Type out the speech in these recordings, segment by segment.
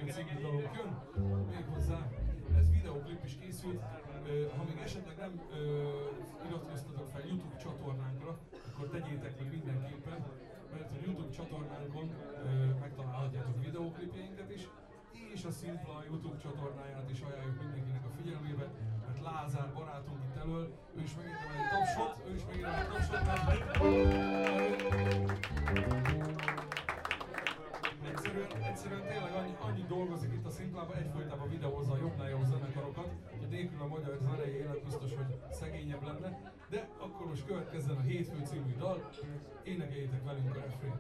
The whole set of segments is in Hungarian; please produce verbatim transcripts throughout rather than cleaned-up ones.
című dalunk jön, méghozzá ez videóklip is készült. Ha még esetleg nem iratkoztatok fel YouTube csatornánkra, akkor tegyétek meg mindenképpen, mert a YouTube csatornánkon megtalálhatjátok a videóklipjeinket is, és a Szimpla YouTube csatornáját is ajánljuk mindenkinek a figyelmébe, mert Lázár barátunk itt elől, ő is megérdemel egy tapsot, ő is megérdemel egy tapsot, mert egyszerűen, egyszerűen tényleg annyi, annyi dolgozik itt a Szimplában, egyfolytában videózza a jobbnál jobb zenekarokat, hogy nélkül a magyar zenei élet biztos, hogy szegényebb lenne, de akkor most következzen a Hétfő című dal, énekeljétek velünk a refrén.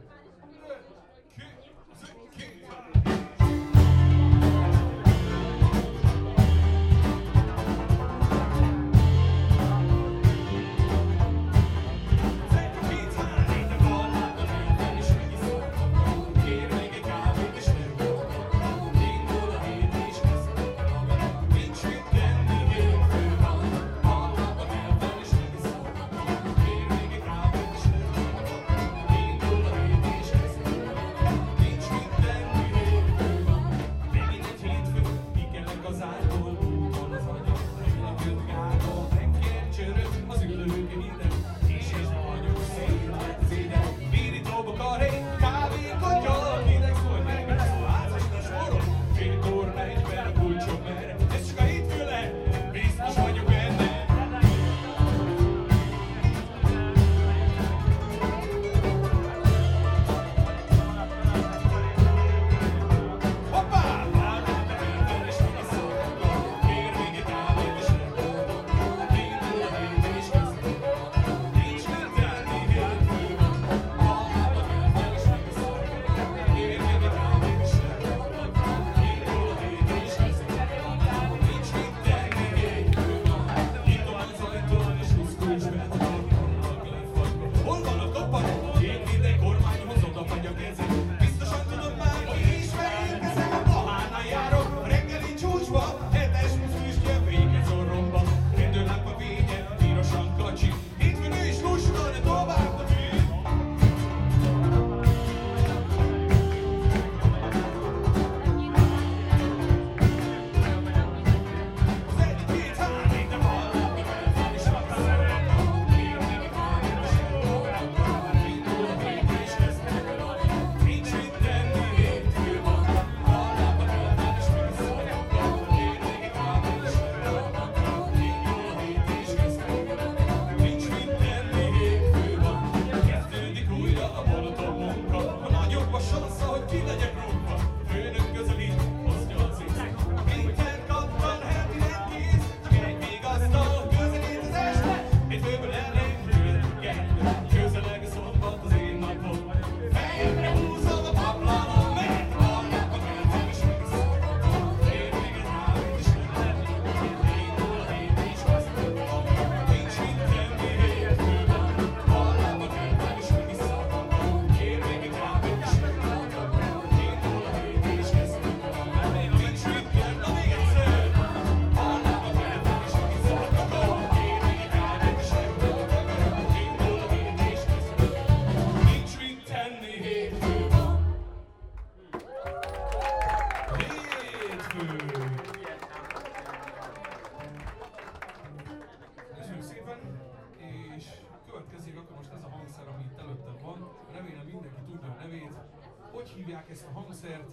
Ezt a hangszert.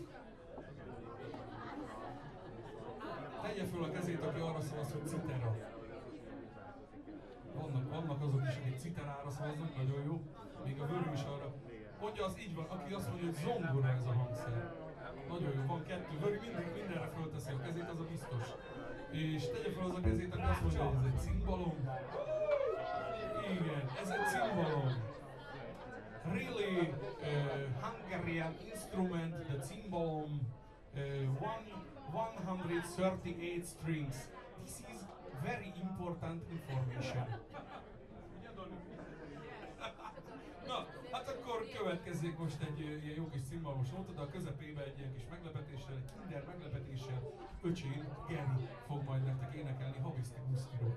Tegye föl a kezét, aki arra szavaz, hogy citera. Vannak, vannak azok is, akik citerára szavaznak, nagyon jó. Még a Vörő is arra. Mondja, az így van, aki azt mondja, hogy zongora ez a hangszer. Nagyon jó, van kettő. Vörő mindig mindenre fölteszi a kezét, az a biztos. És tegye föl az a kezét, aki azt mondja, hogy ez egy cimbalom. Igen, ez egy cimbalom. Really uh, Hungarian instrument, the cimbalom, uh, one, one hundred thirty-eight strings. This is very important information. Na, hát akkor következzék most egy ilyen jó kis cimbalomos nóta, de a közepébe egy ilyen kis meglepetéssel, egy kinder meglepetéssel öcsém, Geri fog majd nektek énekelni Habiszti Gusztiról.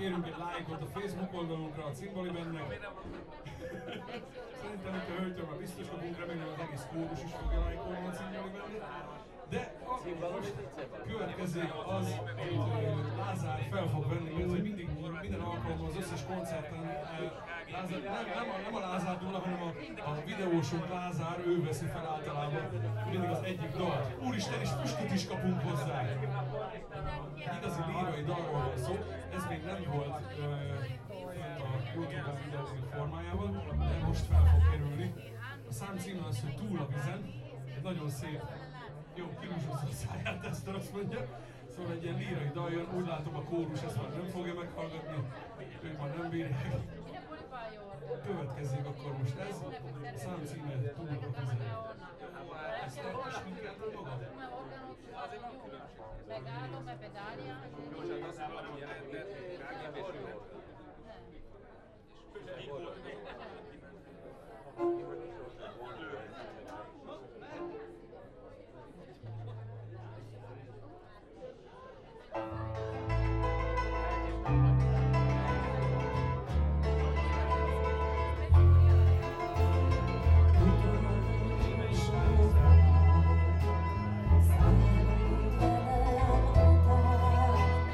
kérünk egy lájkot a Facebook oldalunkra, a Cimbali Bandnek. Szerintem itt a hölgytől már biztos kapunk, remélem az egész kórus is fogja lájkolni a Cimbali Bandet. De a most következik az, amit Lázár fel fog venni, mert hogy mindig, minden alkalommal az összes koncerten Lázár, nem, nem, a, nem a Lázár Dula, hanem a, a videósunk Lázár, ő veszi fel általában mindig az egyik dalt. Úristen, és füstöt is kapunk hozzá! Egy igazi lírai dalról van szó, ez még nem volt uh, a YouTube-on videók formájában, de most fel fog kerülni. A szám címe az, hogy Túl a vizen, egy nagyon szép, jó, kirúzsozza a száját, ezt azt mondja. Szóval egy ilyen lírai dal jön, úgy látom a kórus ezt már nem fogja meghallgatni, ők már nem bírják. Következzék akkor most ez, a szám címe Túl a vizen. Ezt te is minkelted magad? Pegado, me pedalia. Thank you.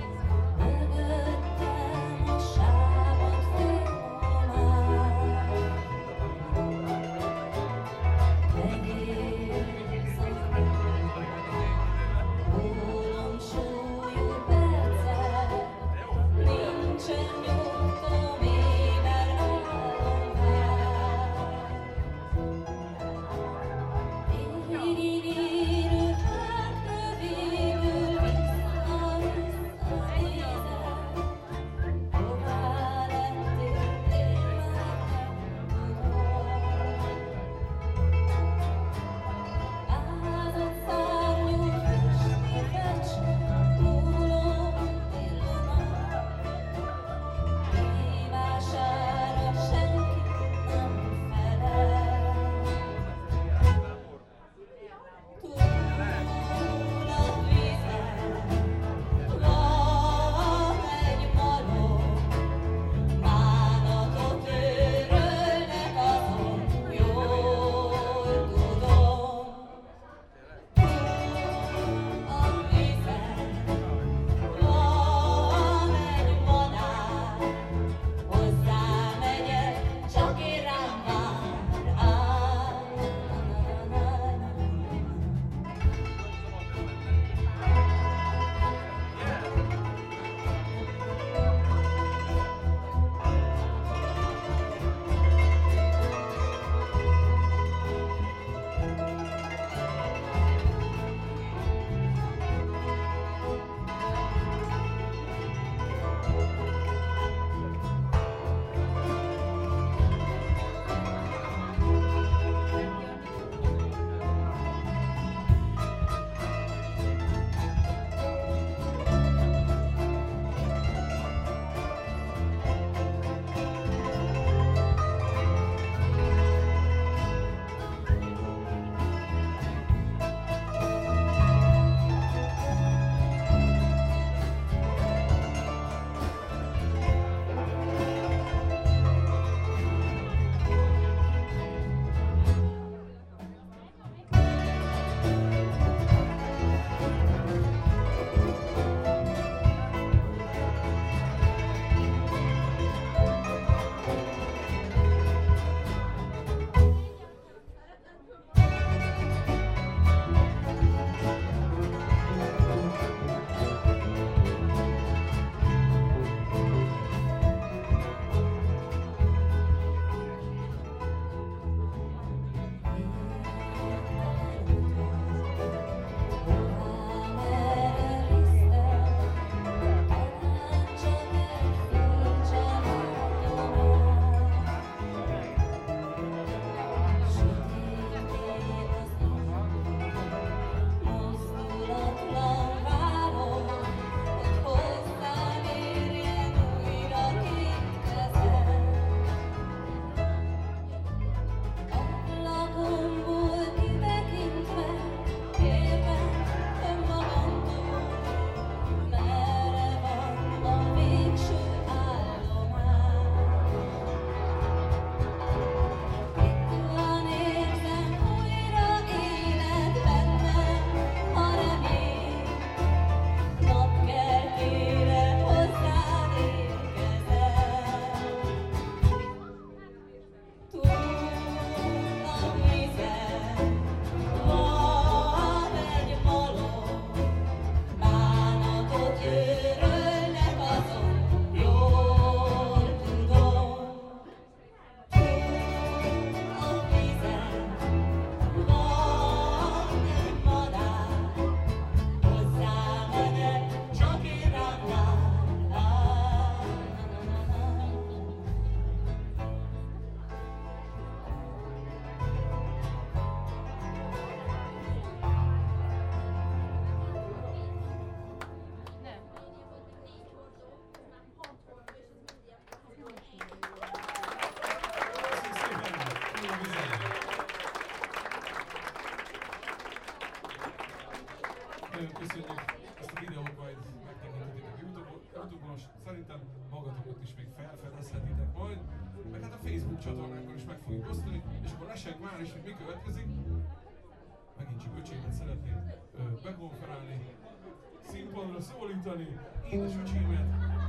nagyon köszönjük, ezt a videót majd megtekintetitek YouTube-on, szerintem magatokat is még felfedezhetitek majd, meg hát a Facebook csatornánkon is meg fogjuk osztani, és akkor leseg már is, hogy mi következik. Megint csak öcsémet szeretném ö, bekonferálni, színpadra szólítani, édes öcsémet.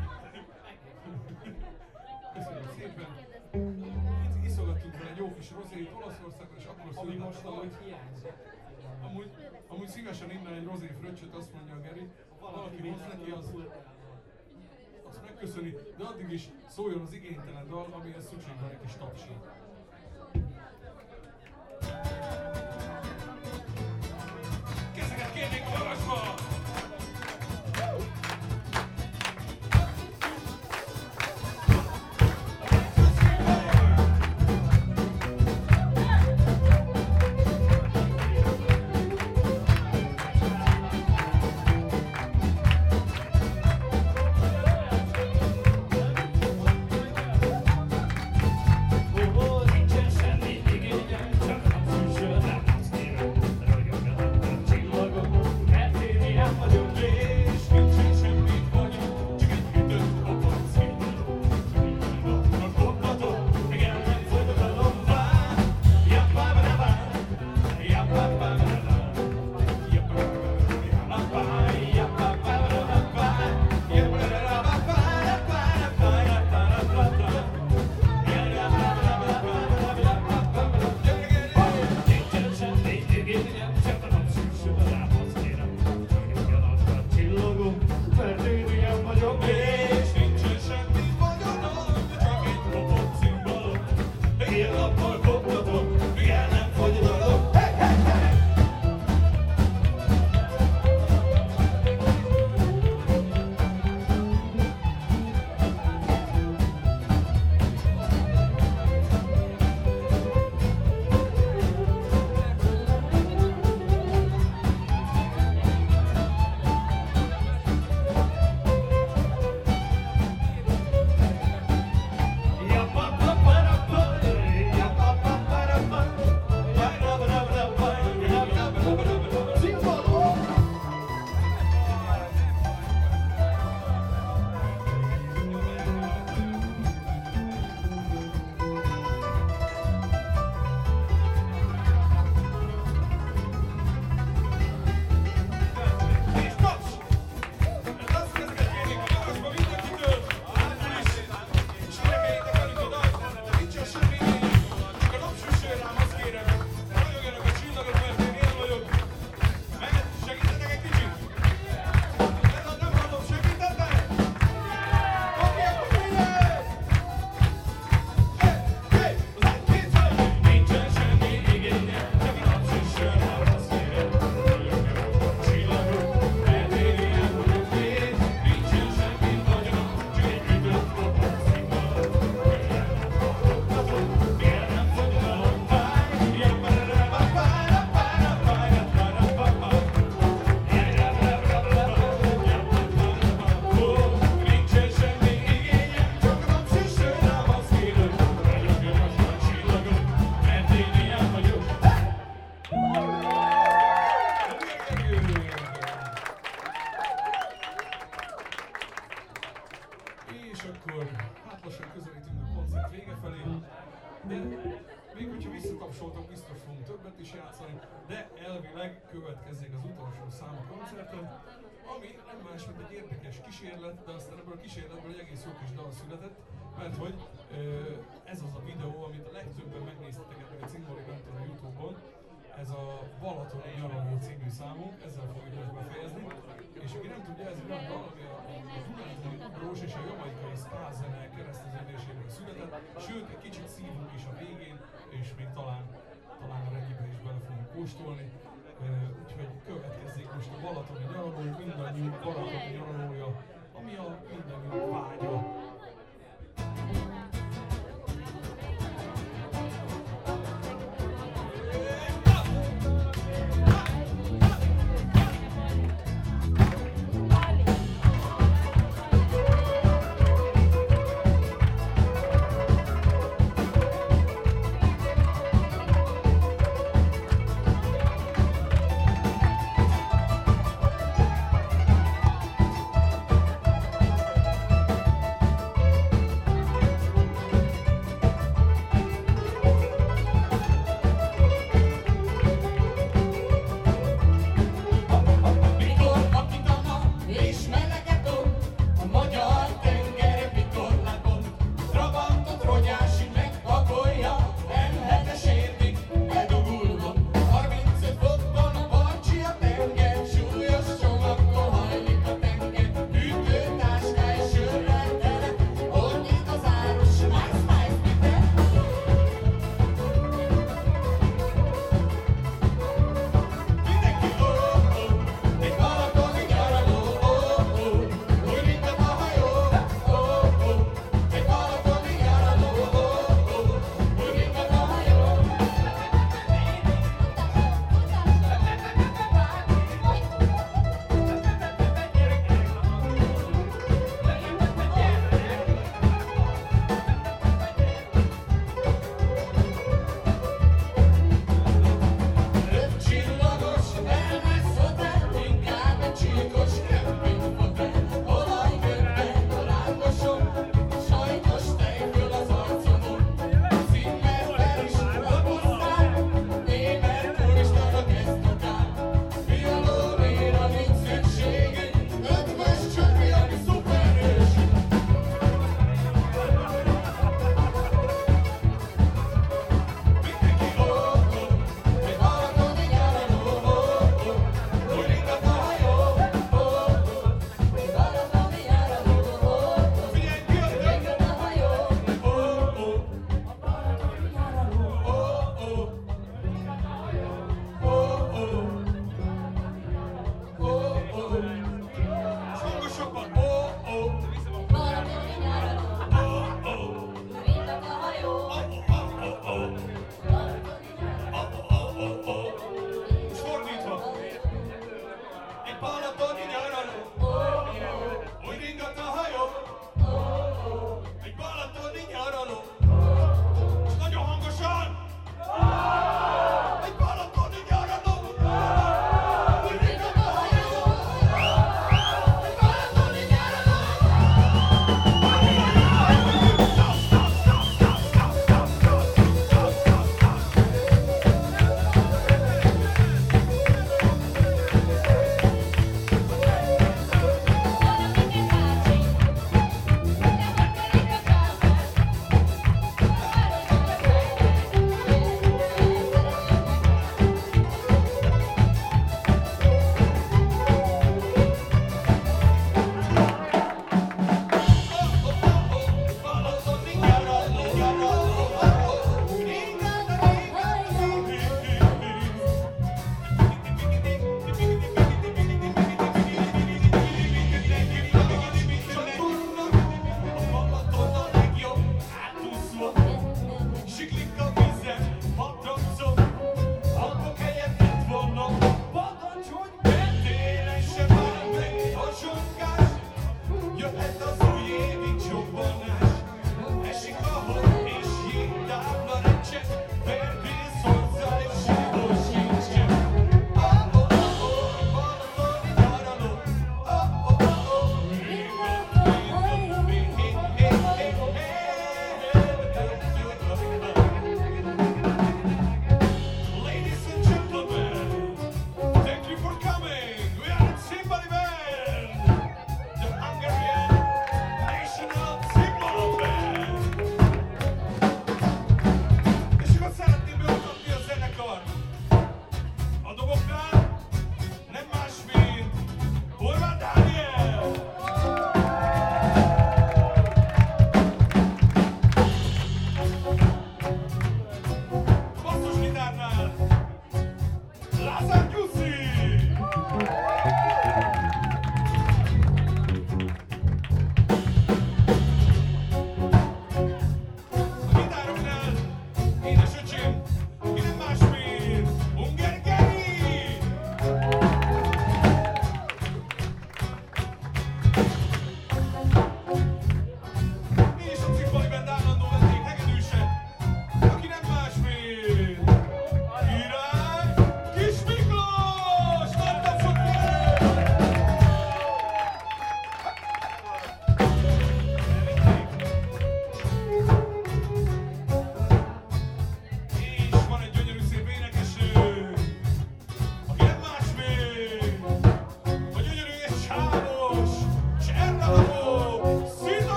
Köszönjük szépen! Itt iszogattunk fel egy jó kis rozét Olaszországban, és akkor született, hogy amúgy, amúgy szívesen innen egy rozé fröccsöt, azt mondja a Geri, valaki hoz neki, az, azt megköszöni, de addig is szóljon az igénytelen dal, amihez szükség van egy kis tapsra. Kezeket kérnék a magasba! Következzék az utolsó számú koncerten, ami nem más, mint egy érdekes kísérlet, de aztán ebből a kísérletből egy egész jó kis dal született, mert hogy ez az a videó, amit a legtöbben megnéztetek ebben a Cimboligantól a YouTube-on, ez a Balatoni nyaraló című számunk, ezzel fogjuk most befejezni, és aki nem tudja, ez olyan dal, ami a, a Dunántúli ugrós és a jamaikai ska zene kereszteződéséből született, sőt, egy kicsit szívunk is a végén, és még talán, talán a reggibe is bele fogunk kóstolni. Uh, úgyhogy következzék most a balatoni nyaraló, mindannyiunk balatoni nyaralója, ami a mindannyiunk vágya.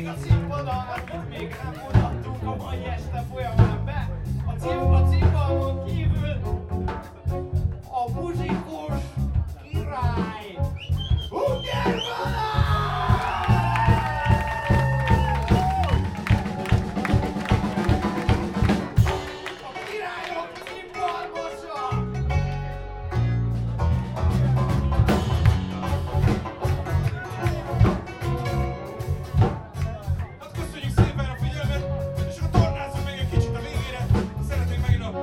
a színpadon, amit még nem mutattunk a mai este folyamán be. A cím, a címbalmon kívül a muzsikus király Hunger A királyok címbalmosa! Hát köszönjük szépen a figyelmet, és akkor tornázzunk meg egy kicsit a végére. Szeretnénk megint a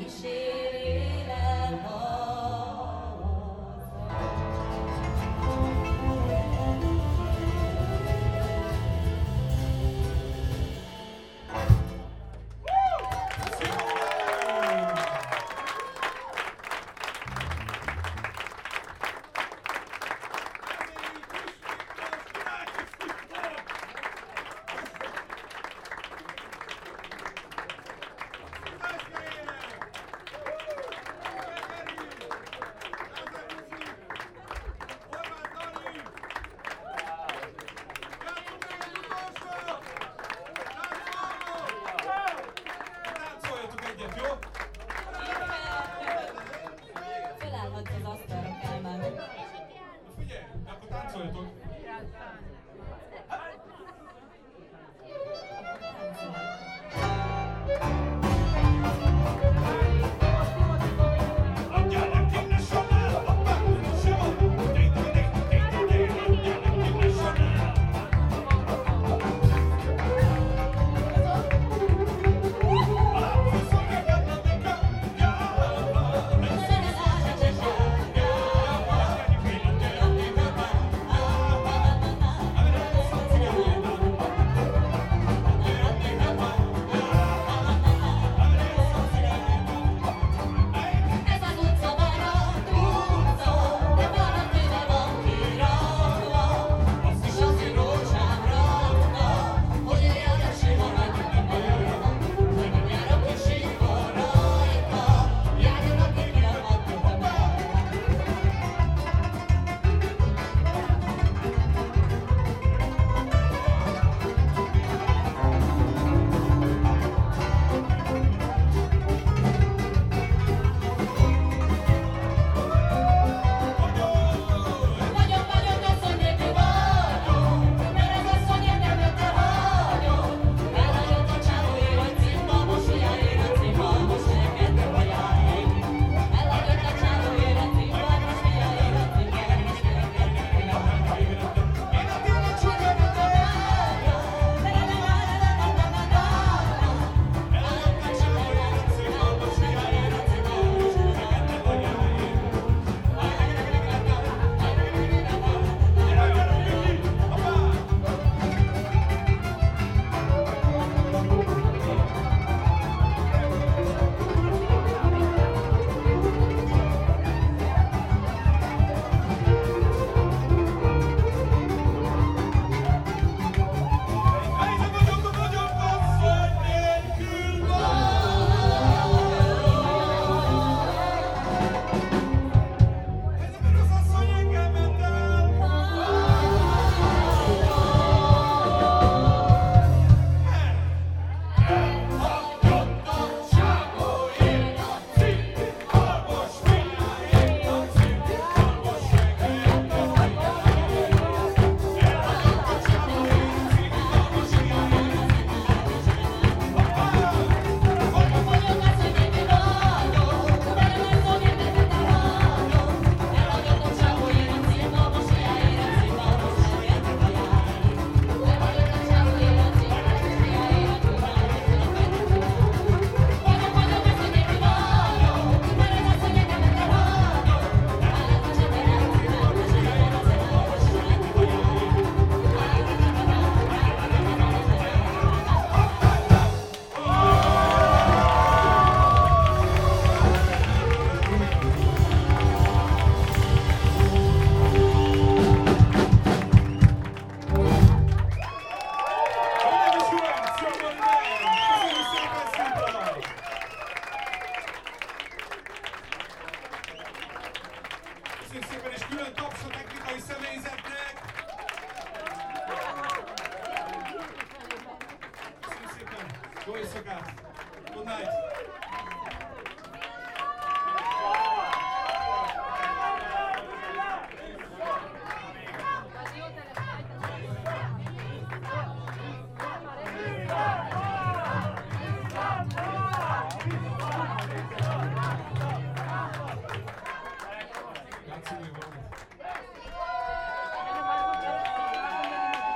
Jó éjszakát! Good night!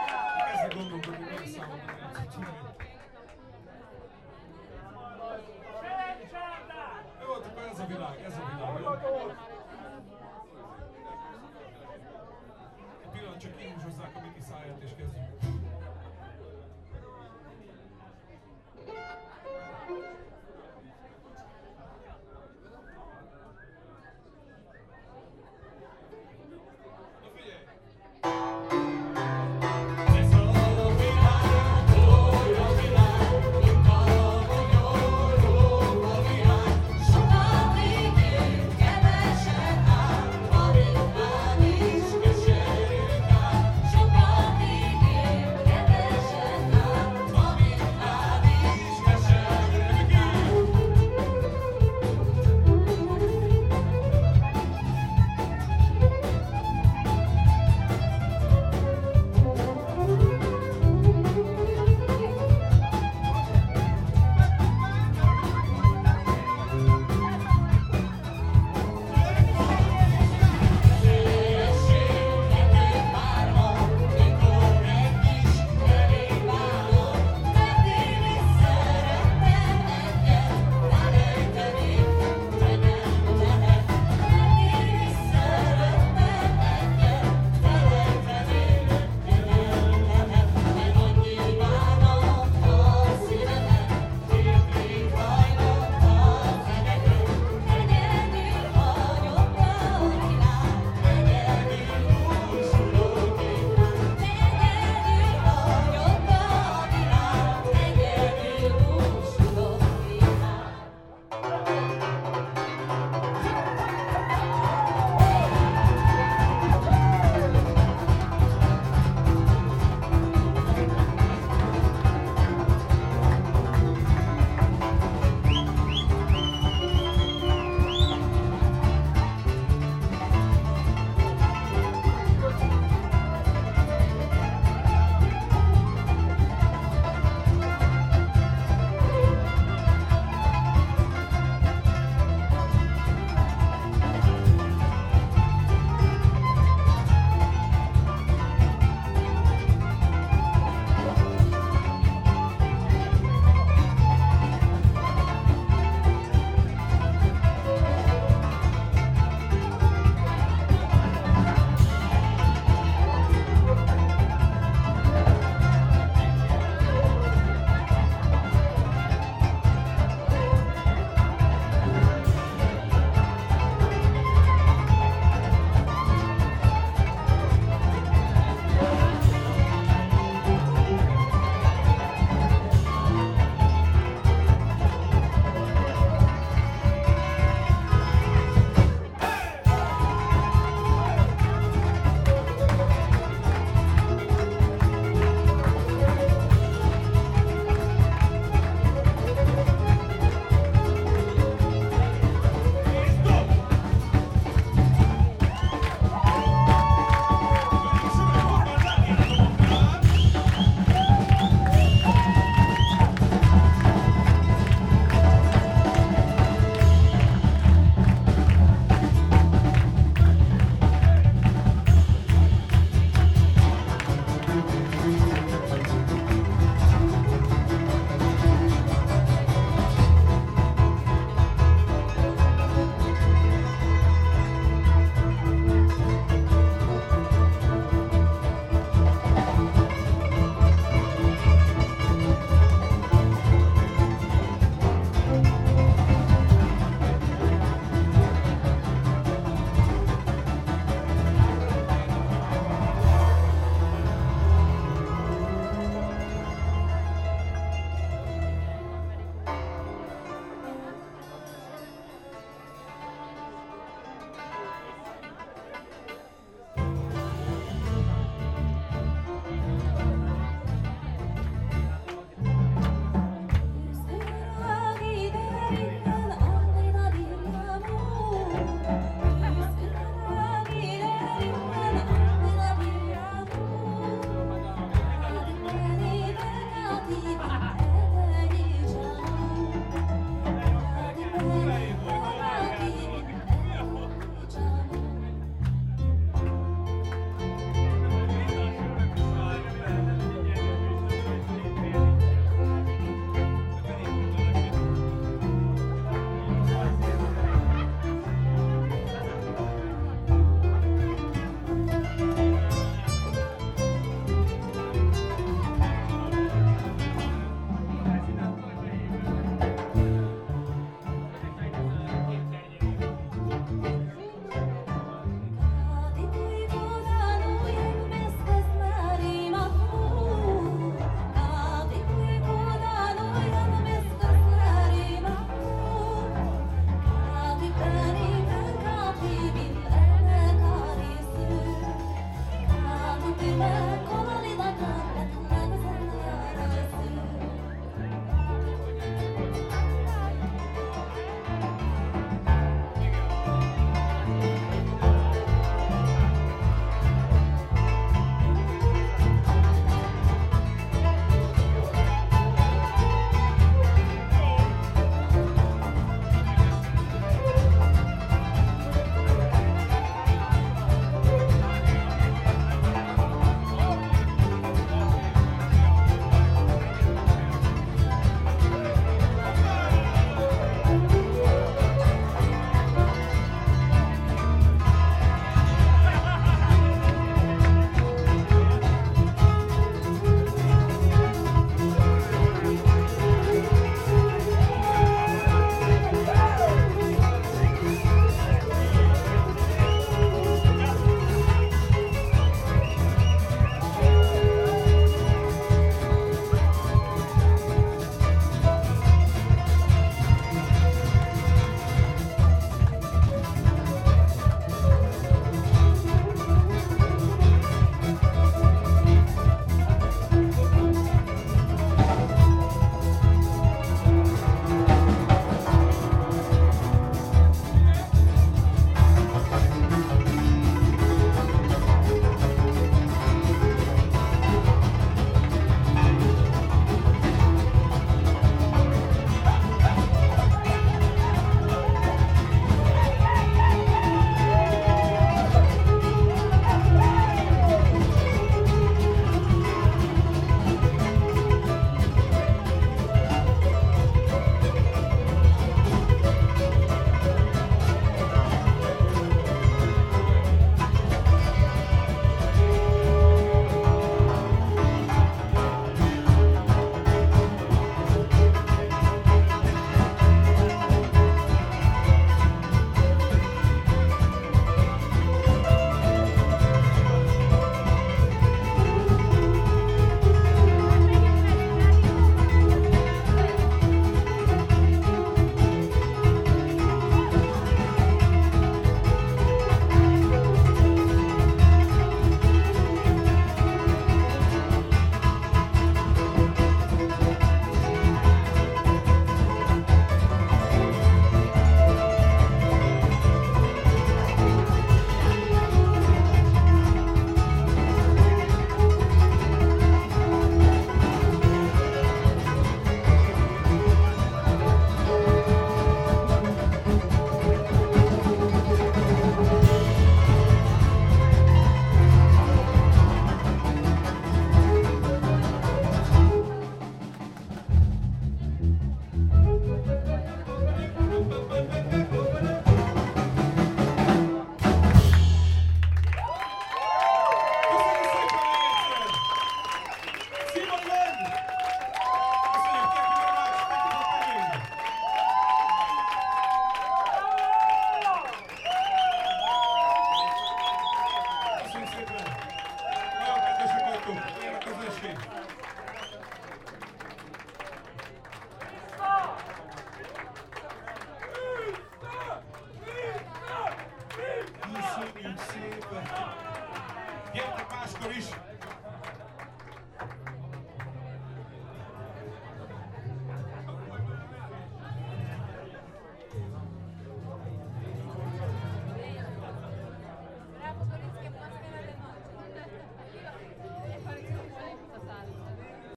Kezdek gondolkodni, milyen számot nem játszok. Gyertek máskor is!